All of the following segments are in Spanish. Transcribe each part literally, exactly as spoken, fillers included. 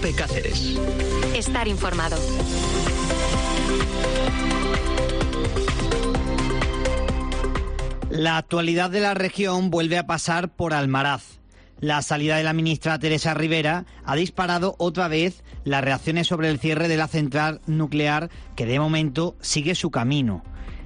COPE Cáceres. Estar informado. La actualidad de la región vuelve a pasar por Almaraz. La salida de la ministra Teresa Rivera ha disparado otra vez las reacciones sobre el cierre de la central nuclear, que de momento sigue su camino.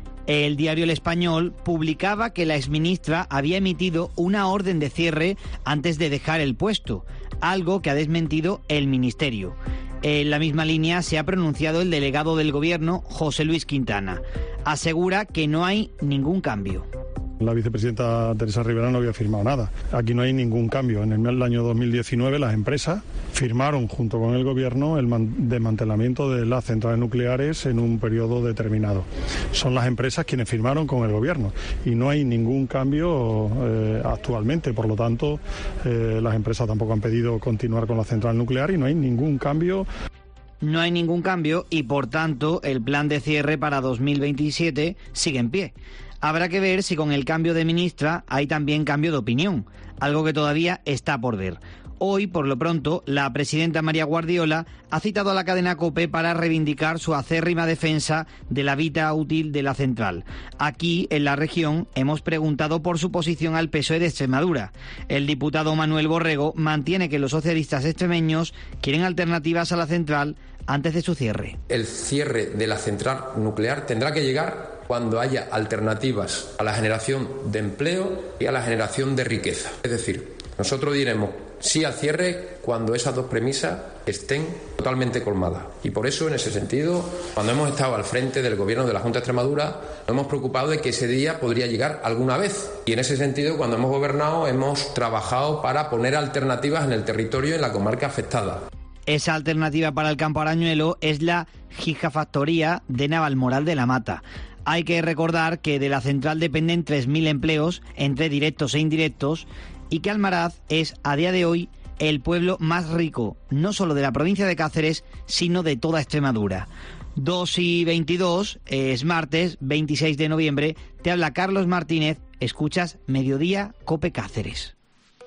El diario El Español publicaba que la exministra había emitido una orden de cierre antes de dejar el puesto, algo que ha desmentido el ministerio. En la misma línea se ha pronunciado el delegado del Gobierno, José Luis Quintana. Asegura que no hay ningún cambio. La vicepresidenta Teresa Rivera no había firmado nada. Aquí no hay ningún cambio. En el año dos mil diecinueve las empresas firmaron junto con el Gobierno el desmantelamiento de las centrales nucleares en un periodo determinado. Son las empresas quienes firmaron con el Gobierno y no hay ningún cambio eh, actualmente. Por lo tanto, eh, las empresas tampoco han pedido continuar con la central nuclear y no hay ningún cambio. No hay ningún cambio y, por tanto, el plan de cierre para dos mil veintisiete sigue en pie. Habrá que ver si con el cambio de ministra hay también cambio de opinión, algo que todavía está por ver. Hoy, por lo pronto, la presidenta María Guardiola ha citado a la cadena COPE para reivindicar su acérrima defensa de la vida útil de la central. Aquí, en la región, hemos preguntado por su posición al P S O E de Extremadura. El diputado Manuel Borrego mantiene que los socialistas extremeños quieren alternativas a la central antes de su cierre. El cierre de la central nuclear tendrá que llegar cuando haya alternativas a la generación de empleo y a la generación de riqueza. Es decir, nosotros diremos sí al cierre cuando esas dos premisas estén totalmente colmadas. Y por eso, en ese sentido, cuando hemos estado al frente del Gobierno de la Junta de Extremadura, nos hemos preocupado de que ese día podría llegar alguna vez. Y en ese sentido, cuando hemos gobernado, hemos trabajado para poner alternativas en el territorio, en la comarca afectada. Esa alternativa para el Campo Arañuelo es la gigafactoría de Navalmoral de la Mata. Hay que recordar que de la central dependen tres mil empleos, entre directos e indirectos, y que Almaraz es, a día de hoy, el pueblo más rico, no solo de la provincia de Cáceres, sino de toda Extremadura. dos y veintidós, es martes, veintiséis de noviembre, te habla Carlos Martínez, escuchas Mediodía COPE Cáceres.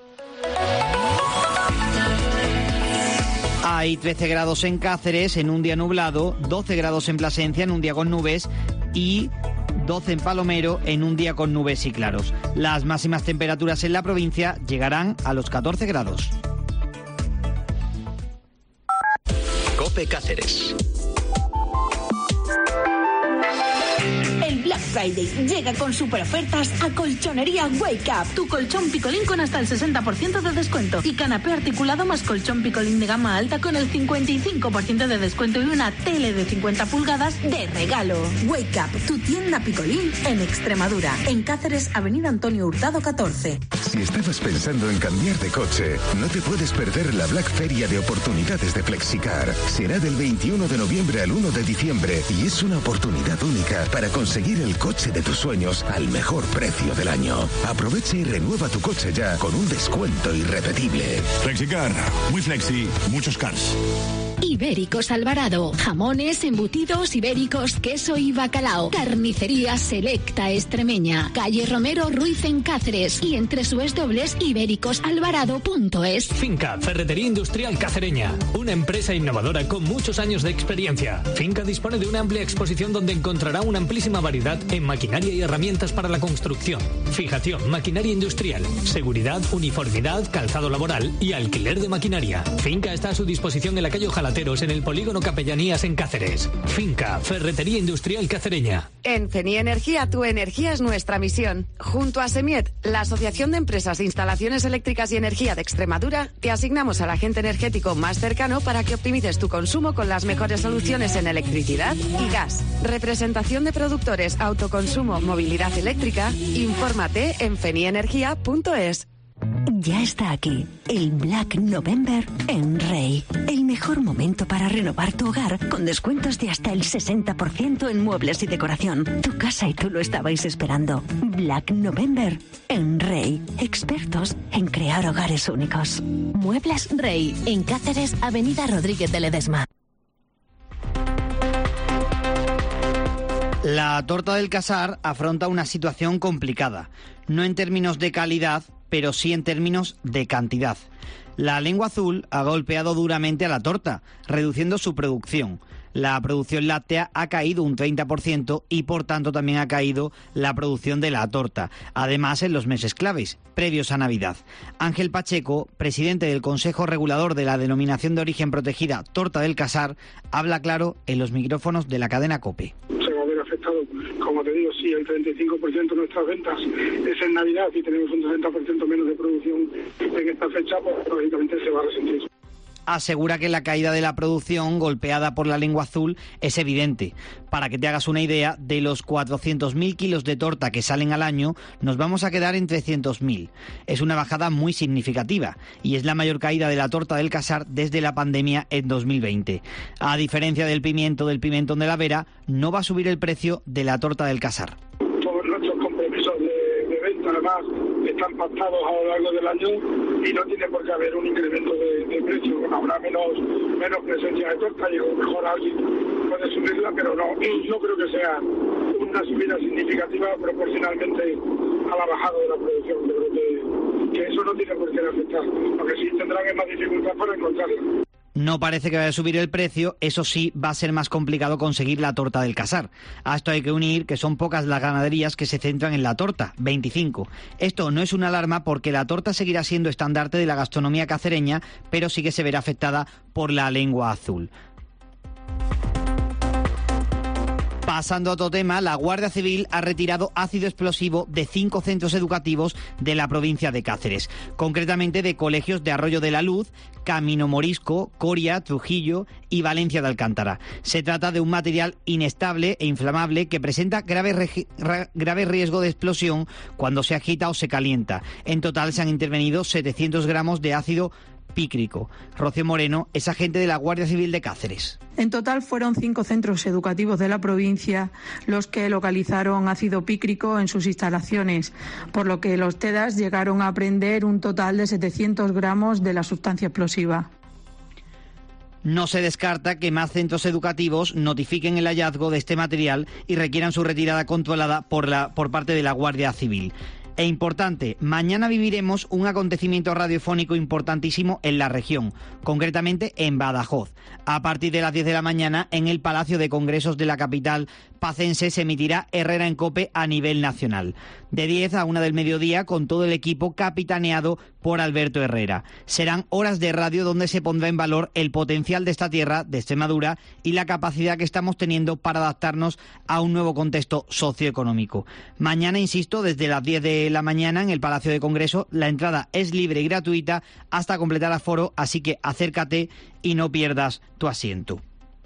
Hay trece grados en Cáceres en un día nublado, doce grados en Plasencia en un día con nubes y doce en Palomero en un día con nubes y claros. Las máximas temperaturas en la provincia llegarán a los catorce grados. COPE Cáceres. El Black Friday llega con super ofertas a Colchonería Wake Up. Tu colchón picolín con hasta el sesenta por ciento de descuento y canapé articulado más colchón picolín de gama alta con el cincuenta y cinco por ciento de descuento y una tele de cincuenta pulgadas de regalo. Wake Up, tu tienda picolín en Extremadura. En Cáceres, Avenida Antonio Hurtado catorce. Si estabas pensando en cambiar de coche, no te puedes perder la Black Feria de oportunidades de Flexicar. Será del veintiuno de noviembre al uno de diciembre y es una oportunidad única para conseguir el coche de tus sueños al mejor precio del año. Aprovecha y renueva tu coche ya con un descuento irrepetible. Flexicar, muy flexi, muchos cars. Ibéricos Alvarado, jamones, embutidos, ibéricos, queso y bacalao. Carnicería Selecta Extremeña, calle Romero Ruiz en Cáceres y en dobles u dobles u dobles punto ibéricos alvarado punto es. Finca Ferretería Industrial Cacereña, una empresa innovadora con muchos años de experiencia. Finca dispone de una amplia exposición donde encontrará una amplísima variedad en maquinaria y herramientas para la construcción, fijación, maquinaria industrial, seguridad, uniformidad, calzado laboral y alquiler de maquinaria. Finca está a su disposición en la calle Ojalá en el polígono Capellanías en Cáceres. Finca Ferretería Industrial Cacereña. En Feni Energía, tu energía es nuestra misión. Junto a Semiet, la Asociación de Empresas de Instalaciones Eléctricas y Energía de Extremadura, te asignamos al agente energético más cercano para que optimices tu consumo con las mejores soluciones en electricidad y gas. Representación de productores, autoconsumo, movilidad eléctrica. Infórmate en fenienergia punto es. Ya está aquí, el Black November en Rey. El mejor momento para renovar tu hogar con descuentos de hasta el sesenta por ciento en muebles y decoración. Tu casa y tú lo estabais esperando. Black November en Rey. Expertos en crear hogares únicos. Muebles Rey, en Cáceres, Avenida Rodríguez de Ledesma. La torta del Casar afronta una situación complicada, no en términos de calidad, pero sí en términos de cantidad. La lengua azul ha golpeado duramente a la torta, reduciendo su producción. La producción láctea ha caído un treinta por ciento y por tanto también ha caído la producción de la torta, además en los meses claves, previos a Navidad. Ángel Pacheco, presidente del Consejo Regulador de la Denominación de Origen Protegida Torta del Casar, habla claro en los micrófonos de la cadena COPE. Se va a ver afectado, como te digo, sí, el treinta y cinco por ciento de nuestras ventas es en Navidad y tenemos un treinta por ciento menos de producción en esta fecha, pues lógicamente se va a resentir. Asegura que la caída de la producción golpeada por la lengua azul es evidente. Para que te hagas una idea, de los cuatrocientos mil kilos de torta que salen al año, nos vamos a quedar en trescientos mil. Es una bajada muy significativa y es la mayor caída de la torta del Casar desde la pandemia en dos mil veinte. A diferencia del pimiento del pimentón de la Vera, no va a subir el precio de la torta del Casar. Todos nuestros compromisos de, de venta, además, están pactados a lo largo del año y no tiene por qué haber un incremento de, de precio. Habrá menos menos presencia de torta y a lo mejor alguien puede subirla, pero no, no creo que sea una subida significativa proporcionalmente a la bajada de la producción. Yo creo que, que eso no tiene por qué afectar, porque sí tendrán más dificultad para encontrarla. No parece que vaya a subir el precio, eso sí, va a ser más complicado conseguir la torta del Casar. A esto hay que unir que son pocas las ganaderías que se centran en la torta, veinticinco. Esto no es una alarma porque la torta seguirá siendo estandarte de la gastronomía cacereña, pero sí que se verá afectada por la lengua azul. Pasando a otro tema, la Guardia Civil ha retirado ácido explosivo de cinco centros educativos de la provincia de Cáceres, concretamente de colegios de Arroyo de la Luz, Camino Morisco, Coria, Trujillo y Valencia de Alcántara. Se trata de un material inestable e inflamable que presenta grave, regi- ra- grave riesgo de explosión cuando se agita o se calienta. En total se han intervenido setecientos gramos de ácido pícrico. Rocío Moreno es agente de la Guardia Civil de Cáceres. En total fueron cinco centros educativos de la provincia los que localizaron ácido pícrico en sus instalaciones, por lo que los TEDAS llegaron a apreender un total de setecientos gramos de la sustancia explosiva. No se descarta que más centros educativos notifiquen el hallazgo de este material y requieran su retirada controlada por, la, por parte de la Guardia Civil. E importante, mañana viviremos un acontecimiento radiofónico importantísimo en la región, concretamente en Badajoz. A partir de las diez de la mañana, en el Palacio de Congresos de la capital pacense se emitirá Herrera en COPE a nivel nacional. De diez a una del mediodía, con todo el equipo capitaneado por Alberto Herrera. Serán horas de radio donde se pondrá en valor el potencial de esta tierra, de Extremadura, y la capacidad que estamos teniendo para adaptarnos a un nuevo contexto socioeconómico. Mañana, insisto, desde las diez de la mañana en el Palacio de Congreso, la entrada es libre y gratuita hasta completar aforo, así que acércate y no pierdas tu asiento.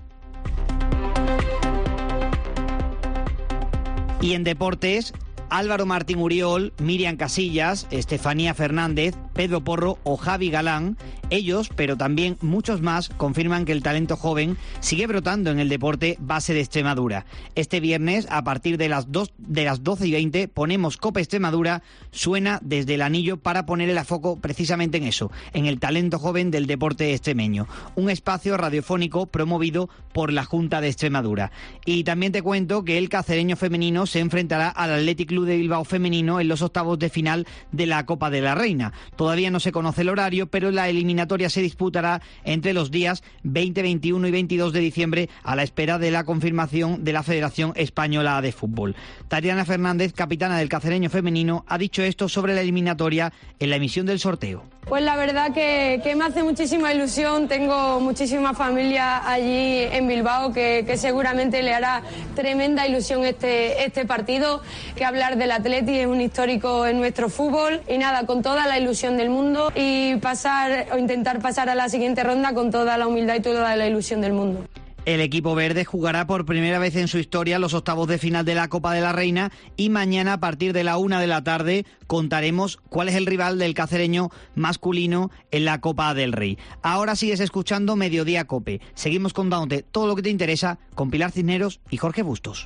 Y en deportes, Álvaro Martín Uriol, Miriam Casillas, Estefanía Fernández, Pedro Porro o Javi Galán, ellos, pero también muchos más, confirman que el talento joven sigue brotando en el deporte base de Extremadura. Este viernes, a partir de las, dos, de las doce y veinte, ponemos Copa Extremadura, suena desde el anillo para poner el foco precisamente en eso, en el talento joven del deporte extremeño. Un espacio radiofónico promovido por la Junta de Extremadura. Y también te cuento que el cacereño femenino se enfrentará al Athletic Club de Bilbao femenino en los octavos de final de la Copa de la Reina. Todavía no se conoce el horario, pero la eliminatoria se disputará entre los días veinte, veintiuno y veintidós de diciembre a la espera de la confirmación de la Federación Española de Fútbol. Tatiana Fernández, capitana del cacereño femenino, ha dicho esto sobre la eliminatoria en la emisión del sorteo. Pues la verdad que, que me hace muchísima ilusión. Tengo muchísima familia allí en Bilbao que, que seguramente le hará tremenda ilusión este, este partido, que hablar del Atleti es un histórico en nuestro fútbol. Y nada, con toda la ilusión del mundo y pasar o intentar pasar a la siguiente ronda con toda la humildad y toda la ilusión del mundo. El equipo verde jugará por primera vez en su historia los octavos de final de la Copa de la Reina y mañana a partir de la una de la tarde contaremos cuál es el rival del cacereño masculino en la Copa del Rey. Ahora sigues escuchando Mediodía Cope. Seguimos contándote todo lo que te interesa con Pilar Cisneros y Jorge Bustos.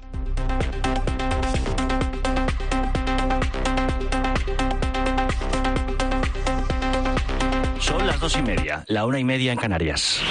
Son las dos y media, la una y media en Canarias.